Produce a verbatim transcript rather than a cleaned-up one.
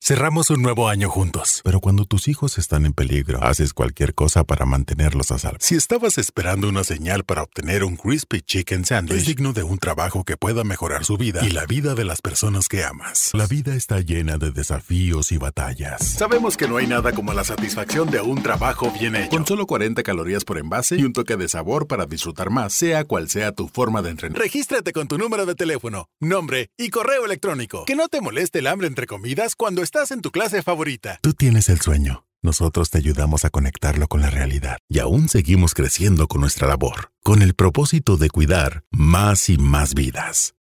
Cerramos un nuevo año juntos. Pero cuando tus hijos están en peligro, haces cualquier cosa para mantenerlos a salvo. Si estabas esperando una señal para obtener un Crispy Chicken Sandwich, es digno de un trabajo que pueda mejorar su vida y la vida de las personas que amas. La vida está llena de desafíos y batallas. Sabemos que no hay nada como la satisfacción de un trabajo bien hecho. Con solo cuarenta calorías por envase y un toque de sabor para disfrutar más, sea cual sea tu forma de entrenar. Regístrate con tu número de teléfono, nombre y correo electrónico. Que no te moleste el hambre entre comidas cuando estás en tu clase favorita. Tú tienes el sueño. Nosotros te ayudamos a conectarlo con la realidad. Y aún seguimos creciendo con nuestra labor, con el propósito de cuidar más y más vidas.